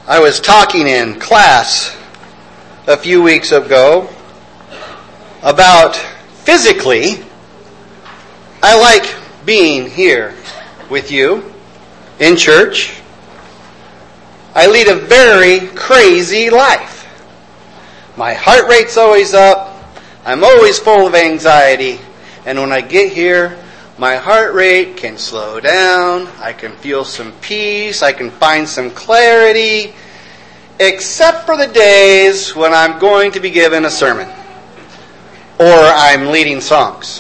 I was talking in class a few weeks ago about physically, I like being here with you in church. I lead a very crazy life. My heart rate's always up. I'm always full of anxiety. And when I get here, my heart rate can slow down. I can feel some peace. I can find some clarity. Except for the days when I'm going to be given a sermon. Or I'm leading songs.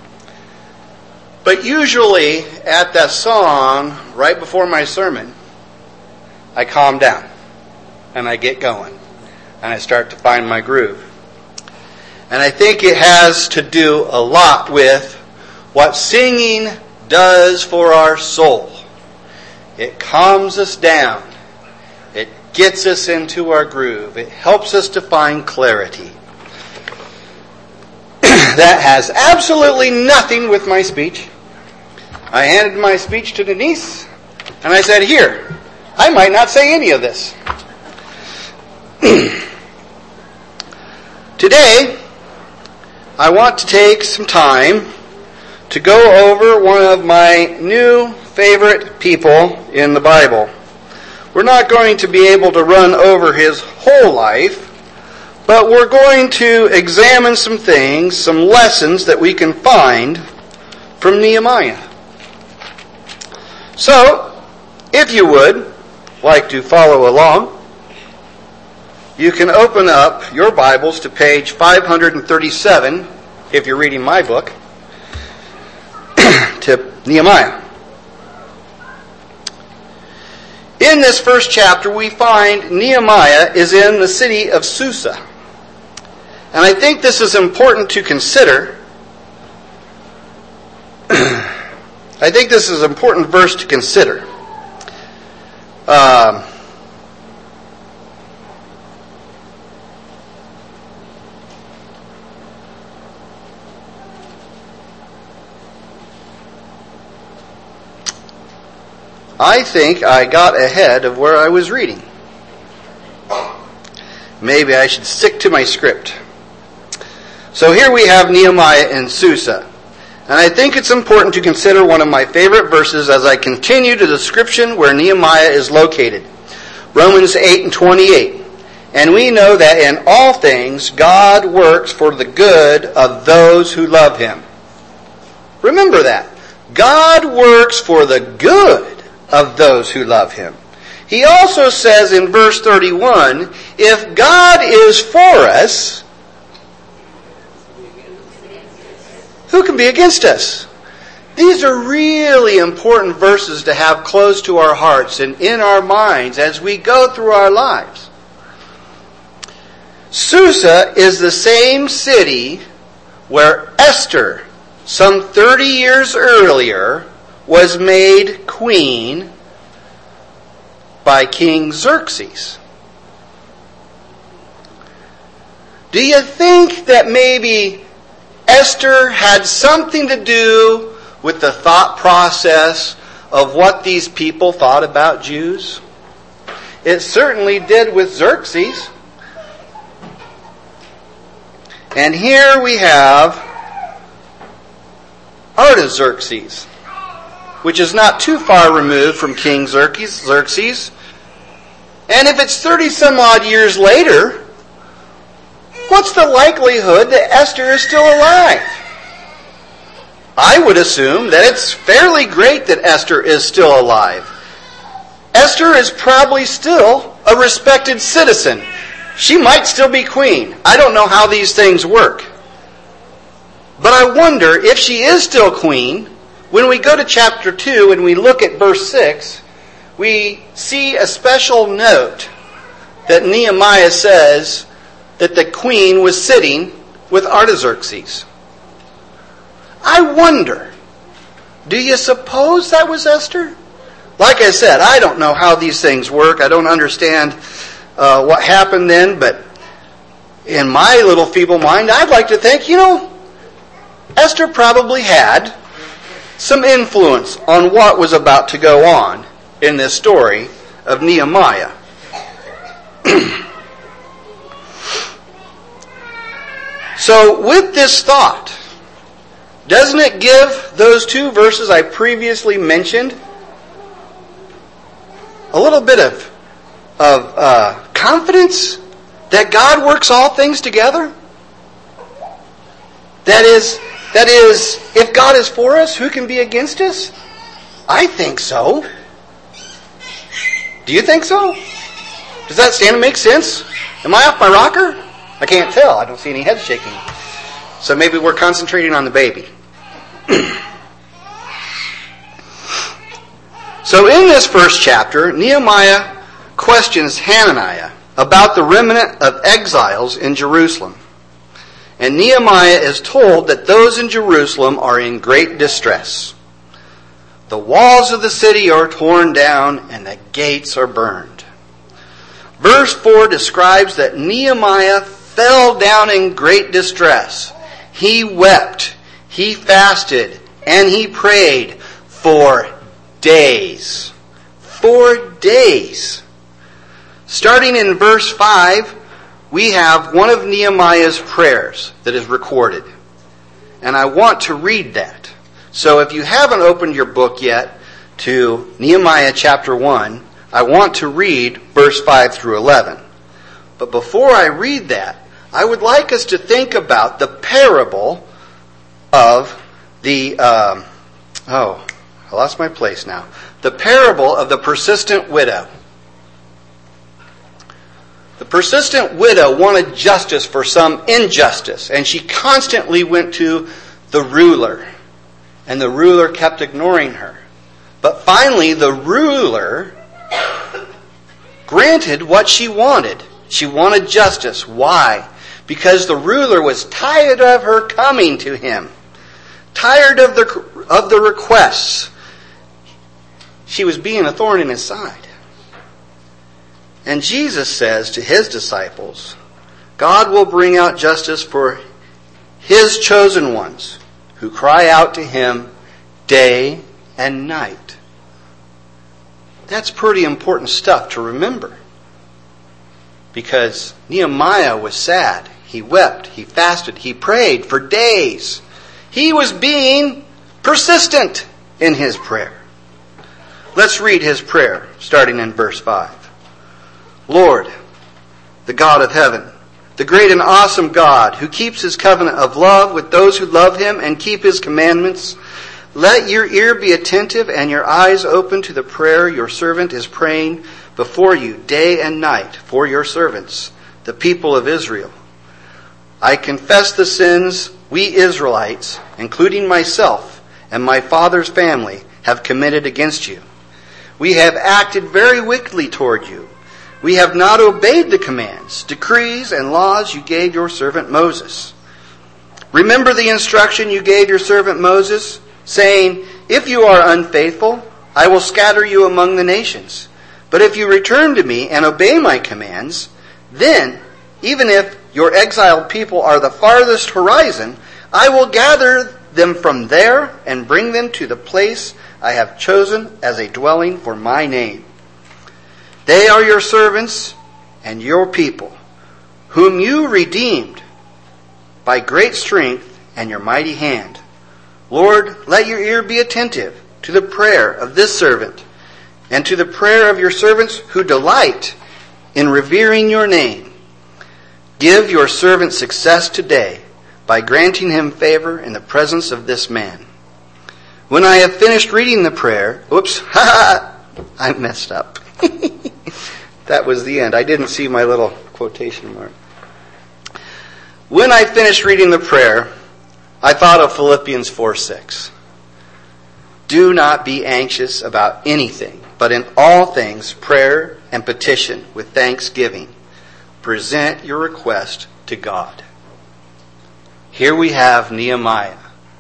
But usually at that song, right before my sermon, I calm down. And I get going. And I start to find my groove. And I think it has to do a lot with what singing does for our soul. It calms us down. It gets us into our groove. It helps us to find clarity. That has absolutely nothing with my speech. I handed my speech to Denise, and I said, "Here, I might not say any of this." Today, I want to take some time to go over one of my new favorite people in the Bible. We're not going to be able to run over his whole life, but we're going to examine some things, some lessons that we can find from Nehemiah. So, if you would like to follow along, you can open up your Bibles to page 537, if you're reading my book, to Nehemiah. In this first chapter, we find Nehemiah is in the city of Susa. And I think this is important to consider. I think this is an important verse to consider. I think I got ahead of where I was reading. Maybe I should stick to my script. So here we have Nehemiah in Susa. And I think it's important to consider one of my favorite verses as I continue the description where Nehemiah is located. Romans 8:28. And we know that in all things God works for the good of those who love Him. Remember that. God works for the good of those who love Him. He also says in verse 31, if God is for us, who can be against us? These are really important verses to have close to our hearts and in our minds as we go through our lives. Susa is the same city where Esther, some 30 years earlier, was made queen by King Xerxes. Do you think that maybe Esther had something to do with the thought process of what these people thought about Jews? It certainly did with Xerxes. And here we have Artaxerxes, which is not too far removed from King Xerxes. And if it's 30 some odd years later, what's the likelihood that Esther is still alive? I would assume that it's fairly great that Esther is still alive. Esther is probably still a respected citizen. She might still be queen. I don't know how these things work. But I wonder if she is still queen. When we go to chapter 2 and we look at verse 6, we see a special note that Nehemiah says that the queen was sitting with Artaxerxes. I wonder, do you suppose that was Esther? Like I said, I don't know how these things work. I don't understand what happened then, but in my little feeble mind, I'd like to think, Esther probably had some influence on what was about to go on in this story of Nehemiah. So with this thought, doesn't it give those two verses I previously mentioned a little bit of confidence that God works all things together? That is, if God is for us, who can be against us? I think so. Do you think so? Does that stand to make sense? Am I off my rocker? I can't tell. I don't see any head shaking. So maybe we're concentrating on the baby. So in this first chapter, Nehemiah questions Hananiah about the remnant of exiles in Jerusalem. And Nehemiah is told that those in Jerusalem are in great distress. The walls of the city are torn down and the gates are burned. Verse 4 describes that Nehemiah fell down in great distress. He wept, he fasted, and he prayed for days. 4 days. Starting in verse 5, we have one of Nehemiah's prayers that is recorded. And I want to read that. So if you haven't opened your book yet to Nehemiah chapter 1, I want to read verse 5 through 11. But before I read that, I would like us to think about the parable of the, I lost my place now. The parable of the persistent widow. The persistent widow wanted justice for some injustice, and she constantly went to the ruler. And the ruler kept ignoring her. But finally, the ruler granted what she wanted. She wanted justice. Why? Because the ruler was tired of her coming to him. Tired of the requests. She was being a thorn in his side. And Jesus says to his disciples, God will bring out justice for his chosen ones who cry out to him day and night. That's pretty important stuff to remember. Because Nehemiah was sad. He wept. He fasted. He prayed for days. He was being persistent in his prayer. Let's read his prayer, starting in verse 5. Lord, the God of heaven, the great and awesome God who keeps his covenant of love with those who love him and keep his commandments, let your ear be attentive and your eyes open to the prayer your servant is praying before you day and night for your servants, the people of Israel. I confess the sins we Israelites, including myself and my father's family, have committed against you. We have acted very wickedly toward you. We have not obeyed the commands, decrees, and laws you gave your servant Moses. Remember the instruction you gave your servant Moses, saying, if you are unfaithful, I will scatter you among the nations. But if you return to me and obey my commands, then, even if your exiled people are the farthest horizon, I will gather them from there and bring them to the place I have chosen as a dwelling for my name. They are your servants and your people, whom you redeemed by great strength and your mighty hand. Lord, let your ear be attentive to the prayer of this servant and to the prayer of your servants who delight in revering your name. Give your servant success today by granting him favor in the presence of this man. When I have finished reading the prayer, I messed up. That was the end. I didn't see my little quotation mark. When I finished reading the prayer, I thought of Philippians 4:6. Do not be anxious about anything, but in all things, prayer and petition with thanksgiving. Present your request to God. Here we have Nehemiah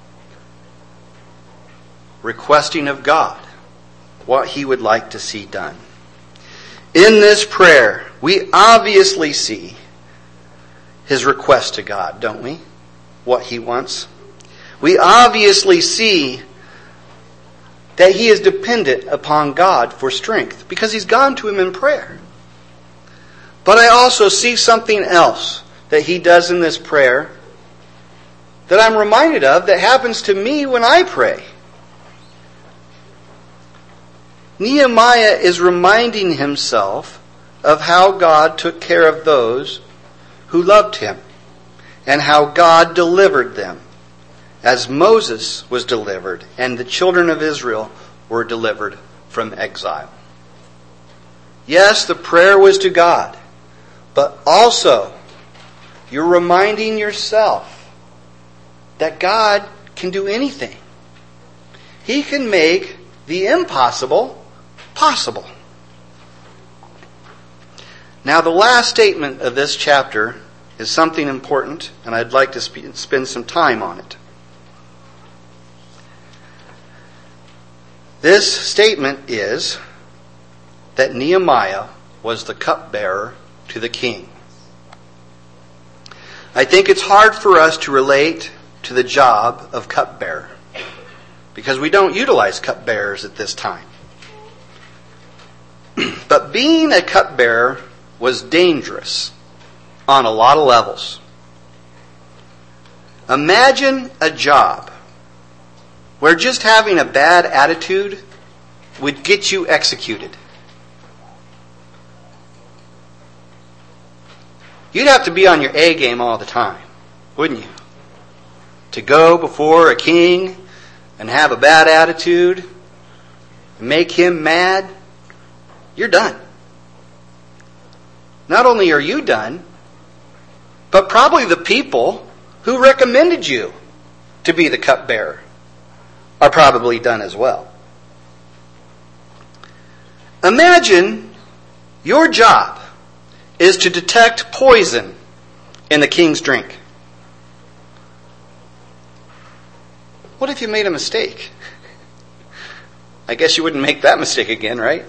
requesting of God what he would like to see done. In this prayer, we obviously see his request to God, don't we? What he wants. We obviously see that he is dependent upon God for strength because he's gone to him in prayer. But I also see something else that he does in this prayer that I'm reminded of that happens to me when I pray. Nehemiah is reminding himself of how God took care of those who loved him and how God delivered them, as Moses was delivered and the children of Israel were delivered from exile. Yes, the prayer was to God, but also you're reminding yourself that God can do anything. He can make the impossible possible. Now, the last statement of this chapter is something important, and I'd like to spend some time on it. This statement is that Nehemiah was the cupbearer to the king. I think it's hard for us to relate to the job of cupbearer because we don't utilize cupbearers at this time. But being a cupbearer was dangerous on a lot of levels. Imagine a job where just having a bad attitude would get you executed. You'd have to be on your A game all the time, wouldn't you? To go before a king and have a bad attitude and make him mad, you're done. Not only are you done, but probably the people who recommended you to be the cupbearer are probably done as well. Imagine your job is to detect poison in the king's drink. What if you made a mistake? I guess you wouldn't make that mistake again, right?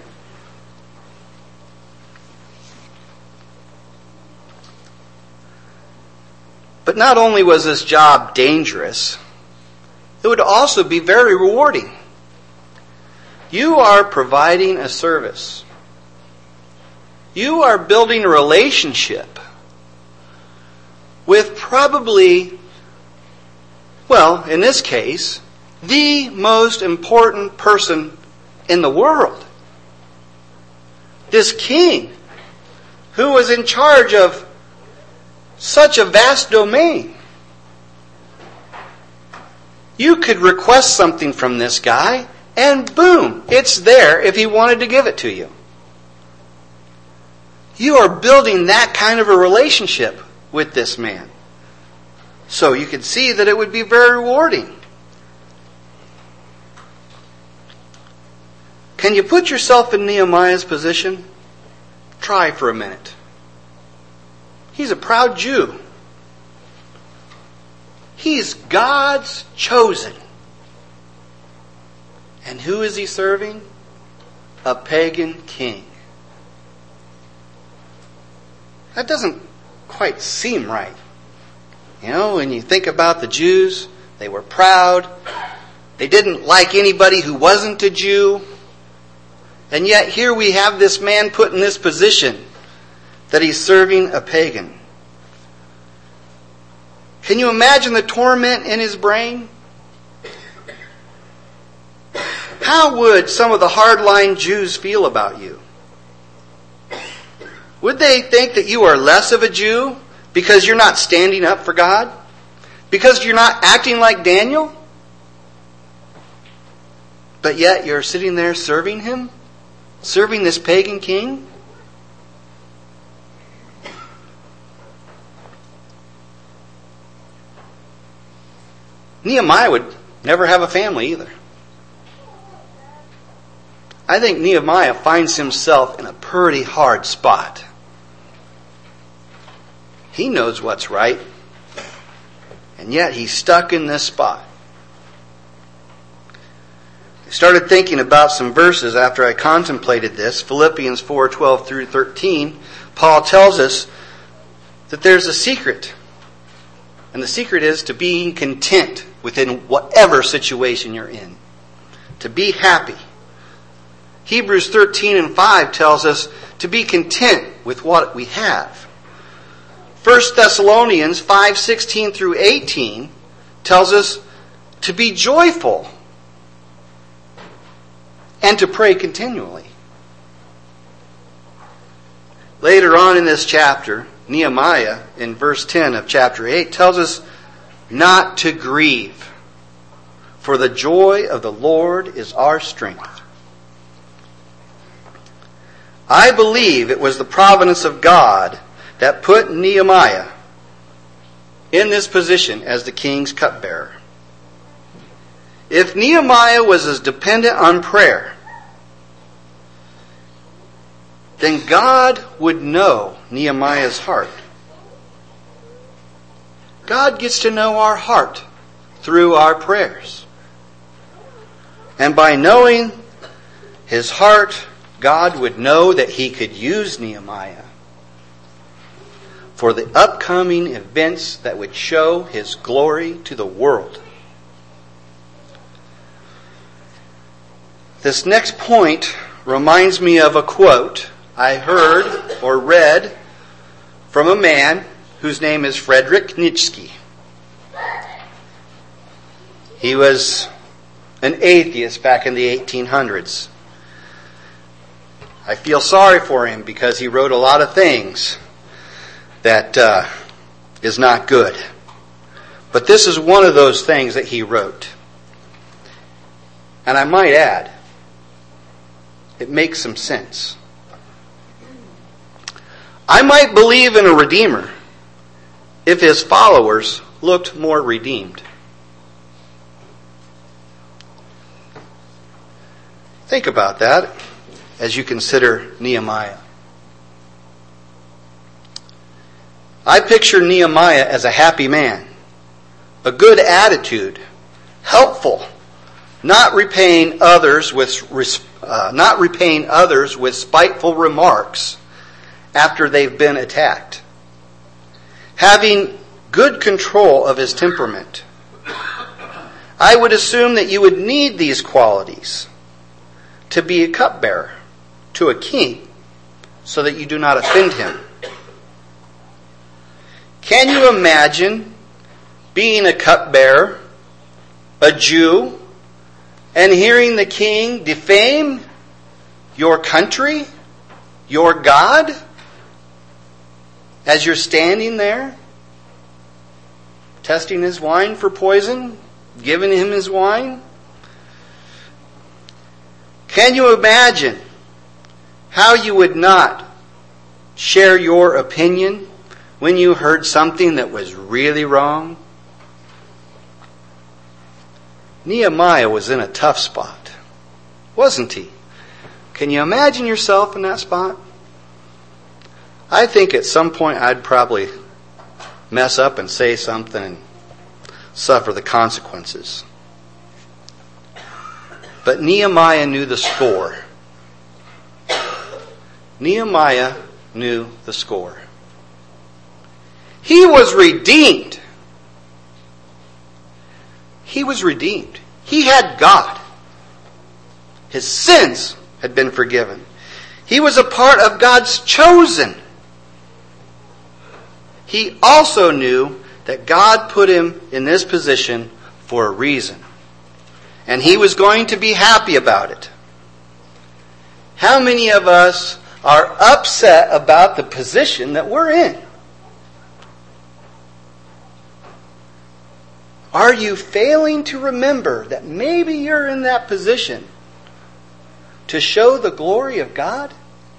But not only was this job dangerous, it would also be very rewarding. You are providing a service. You are building a relationship with probably, well, in this case, the most important person in the world. This king who was in charge of such a vast domain. You could request something from this guy, and boom, it's there if he wanted to give it to you. You are building that kind of a relationship with this man. So you can see that it would be very rewarding. Can you put yourself in Nehemiah's position? Try for a minute. He's a proud Jew. He's God's chosen. And who is he serving? A pagan king. That doesn't quite seem right. You know, when you think about the Jews, they were proud. They didn't like anybody who wasn't a Jew. And yet here we have this man put in this position that he's serving a pagan. Can you imagine the torment in his brain? How would some of the hardline Jews feel about you? Would they think that you are less of a Jew because you're not standing up for God? Because you're not acting like Daniel? But yet you're sitting there serving him? Serving this pagan king? Nehemiah would never have a family either. I think Nehemiah finds himself in a pretty hard spot. He knows what's right, and yet he's stuck in this spot. I started thinking about some verses after I contemplated this. Philippians 4:12 through 13, Paul tells us that there's a secret. And the secret is to being content within whatever situation you're in. To be happy. Hebrews 13:5 tells us to be content with what we have. 1 Thessalonians 5:16 through 18 tells us to be joyful and to pray continually. Later on in this chapter, Nehemiah, in verse 10 of chapter 8, tells us not to grieve, for the joy of the Lord is our strength. I believe it was the providence of God that put Nehemiah in this position as the king's cupbearer. If Nehemiah was as dependent on prayer, then God would know Nehemiah's heart. God gets to know our heart through our prayers. And by knowing his heart, God would know that he could use Nehemiah for the upcoming events that would show his glory to the world. This next point reminds me of a quote I heard or read from a man whose name is Friedrich Nietzsche. He was an atheist back in the 1800s. I feel sorry for him because he wrote a lot of things that is not good. But this is one of those things that he wrote. And I might add, it makes some sense. I might believe in a Redeemer if his followers looked more redeemed. Think about that as you consider Nehemiah. I picture Nehemiah as a happy man, a good attitude, helpful, not repaying others with spiteful remarks after they've been attacked, having good control of his temperament. I would assume that you would need these qualities to be a cupbearer to a king so that you do not offend him. Can you imagine being a cupbearer, a Jew, and hearing the king defame your country, your God, as you're standing there, testing his wine for poison, giving him his wine? Can you imagine how you would not share your opinion when you heard something that was really wrong? Nehemiah was in a tough spot, wasn't he? Can you imagine yourself in that spot? I think at some point I'd probably mess up and say something and suffer the consequences. But Nehemiah knew the score. Nehemiah knew the score. He was redeemed. He was redeemed. He had God. His sins had been forgiven. He was a part of God's chosen. He also knew that God put him in this position for a reason. And he was going to be happy about it. How many of us are upset about the position that we're in? Are you failing to remember that maybe you're in that position to show the glory of God?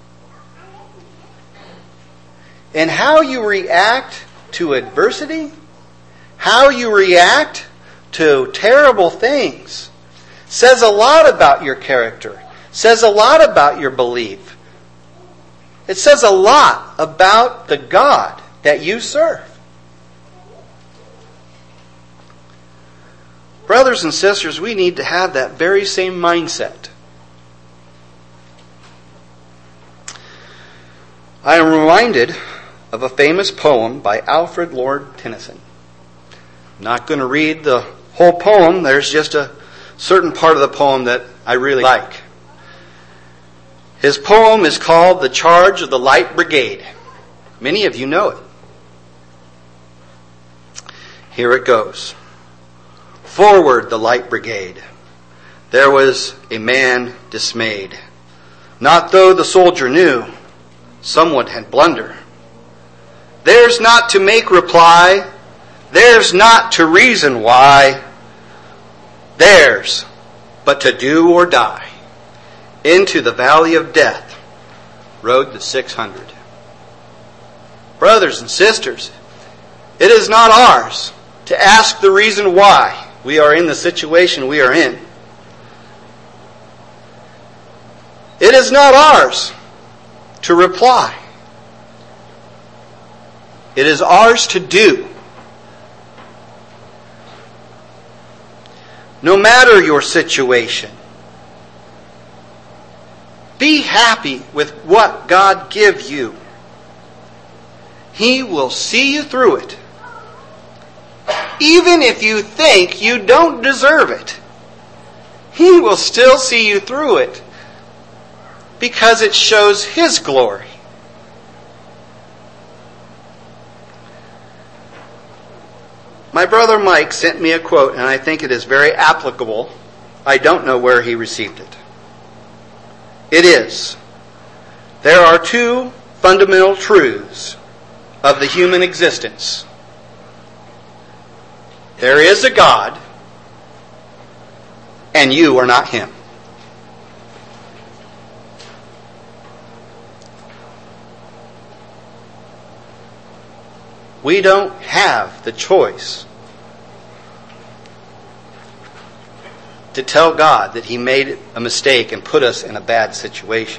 And how you react to adversity, how you react to terrible things, says a lot about your character, says a lot about your belief. It says a lot about the God that you serve. Brothers and sisters, we need to have that very same mindset. I am reminded of a famous poem by Alfred Lord Tennyson. I'm not going to read the whole poem. There's just a certain part of the poem that I really like. His poem is called The Charge of the Light Brigade. Many of you know it. Here it goes. Forward, the Light Brigade. There was a man dismayed. Not though the soldier knew someone had blunder. Theirs not to make reply, theirs not to reason why, theirs but to do or die. Into the valley of death rode the 600. Brothers and sisters, it is not ours to ask the reason why we are in the situation we are in. It is not ours to reply. It is ours to do. No matter your situation, be happy with what God gives you. He will see you through it. Even if you think you don't deserve it, He will still see you through it because it shows His glory. My brother Mike sent me a quote, and I think it is very applicable. I don't know where he received it. It is, there are two fundamental truths of the human existence. There is a God, and you are not Him. We don't have the choice to tell God that He made a mistake and put us in a bad situation.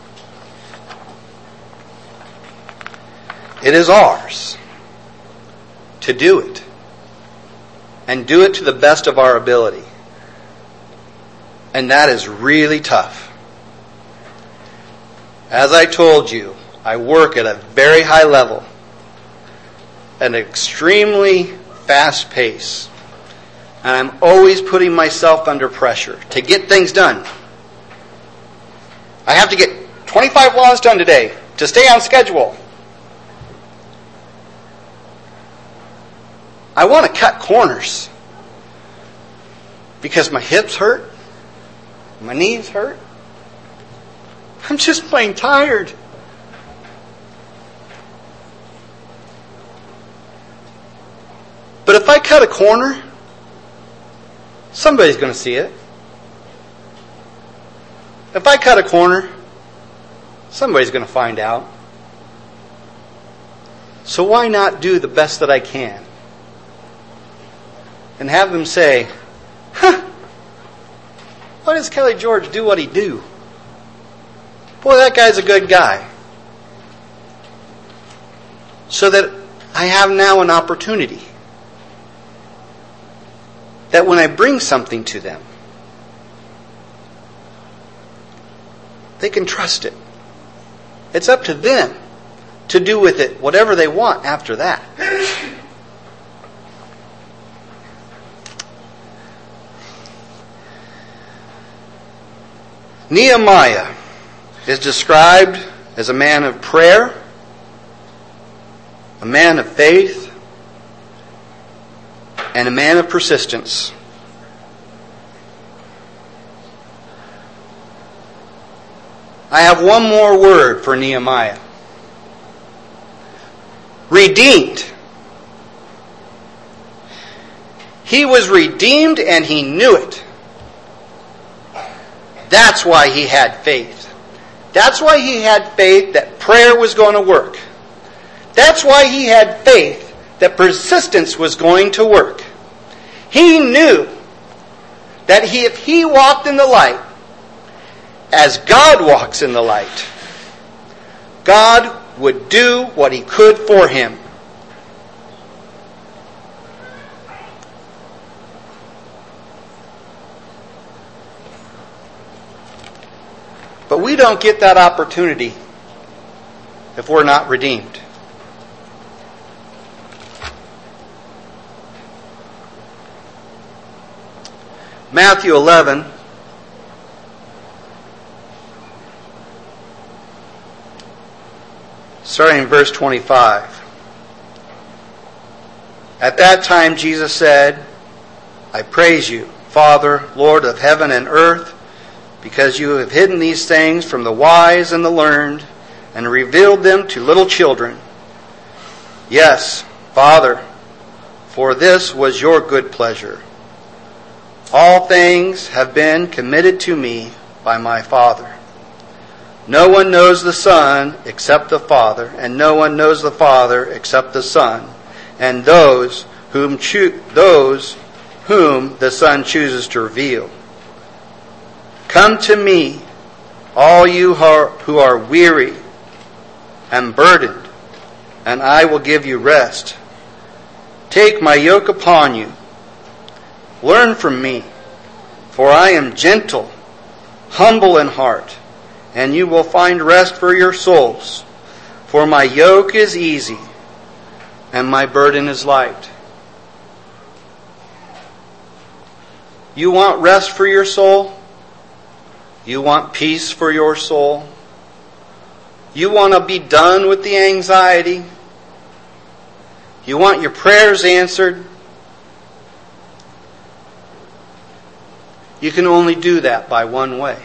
It is ours to do it, and do it to the best of our ability. And that is really tough. As I told you, I work at a very high level, at an extremely fast pace. And I'm always putting myself under pressure to get things done. I have to get 25 laws done today to stay on schedule. I want to cut corners because my hips hurt, my knees hurt. I'm just plain tired. But if I cut a corner, somebody's going to see it. If I cut a corner, somebody's going to find out. So why not do the best that I can? And have them say, why does Kelly George do what he do? Boy, that guy's a good guy. So that I have now an opportunity that when I bring something to them, they can trust it. It's up to them to do with it whatever they want after that. Nehemiah is described as a man of prayer, a man of faith, and a man of persistence. I have one more word for Nehemiah. Redeemed. He was redeemed and he knew it. That's why he had faith. That's why he had faith that prayer was going to work. That's why he had faith that persistence was going to work. He knew that if he walked in the light, as God walks in the light, God would do what he could for him. But we don't get that opportunity if we're not redeemed. Matthew 11 starting in verse 25. At that time Jesus said, I praise you, Father, Lord of heaven and earth, because you have hidden these things from the wise and the learned and revealed them to little children. Yes, Father, for this was your good pleasure. All things have been committed to me by my Father. No one knows the Son except the Father, and no one knows the Father except the Son, and those whom the Son chooses to reveal. Come to me, all you who are weary and burdened, and I will give you rest. Take my yoke upon you. Learn from me, for I am gentle, humble in heart, and you will find rest for your souls. For my yoke is easy, and my burden is light. You want rest for your soul? You want peace for your soul? You want to be done with the anxiety? You want your prayers answered? You can only do that by one way.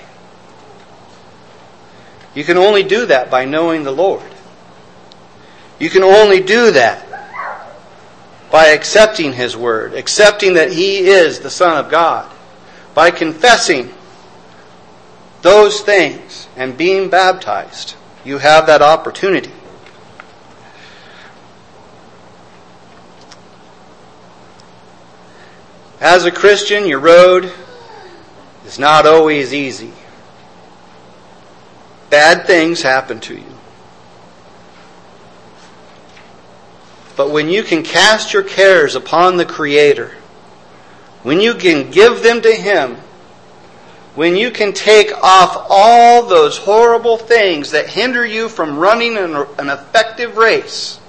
You can only do that by knowing the Lord. You can only do that by accepting His Word, accepting that He is the Son of God, by confessing those things and being baptized. You have that opportunity. As a Christian, your road is not always easy. Bad things happen to you. But when you can cast your cares upon the Creator, when you can give them to Him, when you can take off all those horrible things that hinder you from running an effective race,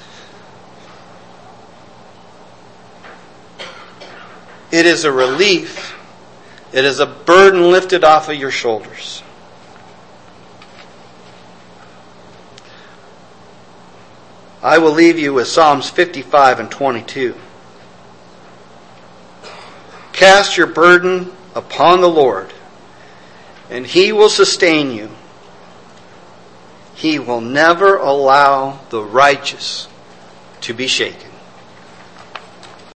it is a relief. It is a burden lifted off of your shoulders. I will leave you with Psalms 55 and 22. Cast your burden upon the Lord, and He will sustain you. He will never allow the righteous to be shaken.